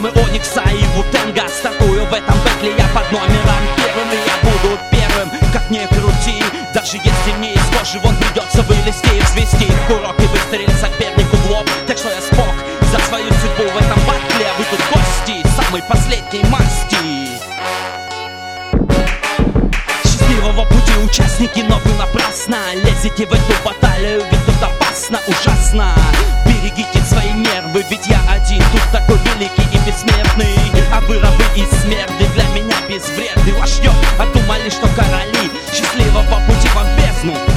Эмблемы Оникса и Вутенга. Стартую в этом бэтле я под номером первым, и я буду первым, как ни крути. Даже если мне из кожи вон придется вылезти и взвести курок и выстрелить сопернику в лоб. Так что я смог за свою судьбу в этом батле, а вы тут гости самой последней масти. Счастливого пути, участники, но вы напрасно лезете в эту баталию, ведь тут опасно, ужасно. Берегите свои нервы, ведь я один тут такой великий и бессмертный. А вы рабы и смерды, для меня безвредны. Ложьё, а думали, что короли. Счастливого пути вам в бездну.